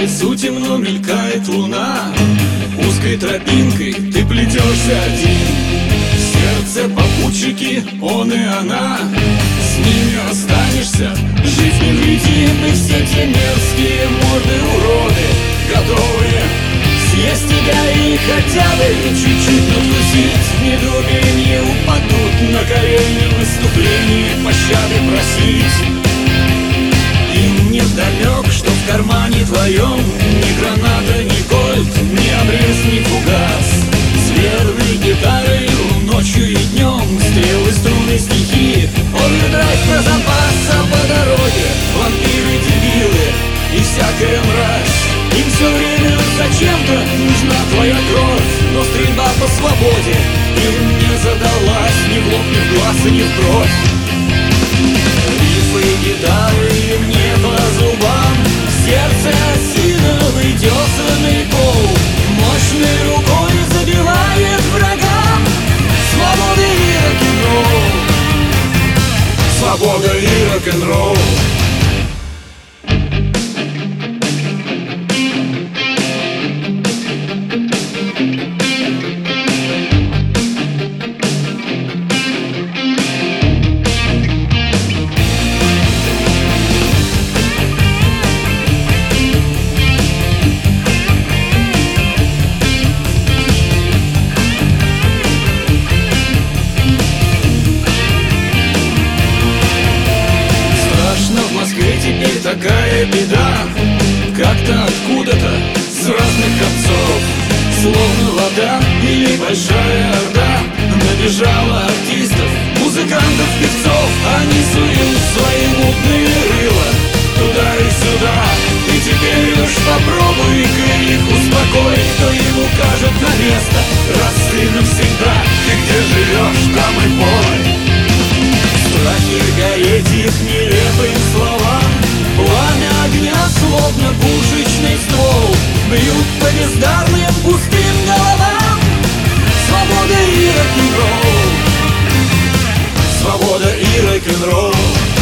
лесу темно мелькает луна, узкой тропинкой ты плетешься один. В сердце попутчики, он и она, с ними останешься, жить невредимы. Все те мерзкие морды уроды, готовые съесть тебя и хотя бы чуть-чуть надкусить. В недоумении упадут на колени, в выступлении пощады просить. Им невдомек, что в кармане твоем ни граната, ни кольт, ни обрез, ни фугас. С верной гитарой ночью и днем, стрелы, струны, стихи, овердрайв про запас. А по дороге вампиры, дебилы и всякая мразь. Им все время зачем-то нужна твоя кровь, но стрельба по свободе им не задалась ни в лоб, ни в глаз и ни в бровь. Рифы и гитары им не по зубам, в сердце осиновый тесанный кол мощной рукой забивает врагам. Свобода и рок-н-ролл, свобода и рок-н-ролл. Такая беда, как-то откуда-то с разных концов, словно вода или большая орда, набежала артистов, музыкантов, певцов. Они суют свои мутные рыла туда и сюда, и теперь уж попробуй-ка их успокой. Кто им укажет на место раз и навсегда? Ты где живешь, там и пой. Страхи гореть их нелепым словам, пламя огня, словно пушечный ствол, бьют по бездарным пустым головам. Свобода и рок-н-ролл, свобода и рок-н-ролл.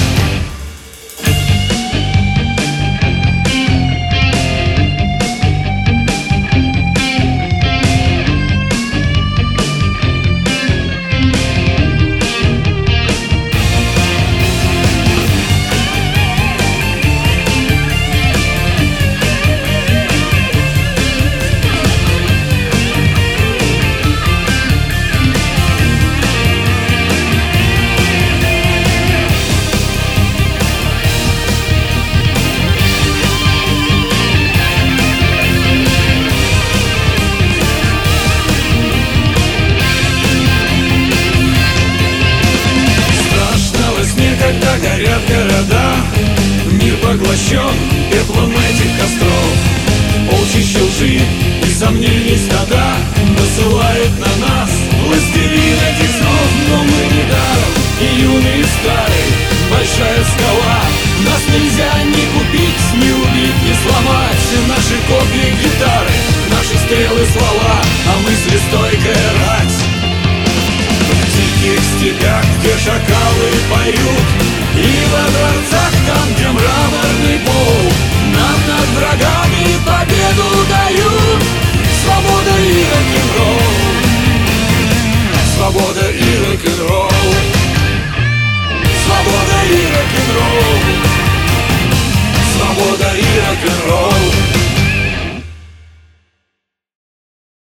Когда горят города, мир поглощен пеплом этих костров. Полчища лжи и сомнений стада насылает на нас властелин этих снов. Но мы недаром и юные, и старые, большая скала. Нас нельзя ни купить, ни убить, ни сломать. Наши копья, гитары, наши стрелы, ствола, а мысли стойкая рать. В диких степях, где шакалы поют, и во дворцах, там, где мраморный пол, нам над врагами победу дают. Свобода и рок-н-ролл, свобода и рок-н-ролл, свобода и рок-н-ролл, свобода и рок-н-ролл.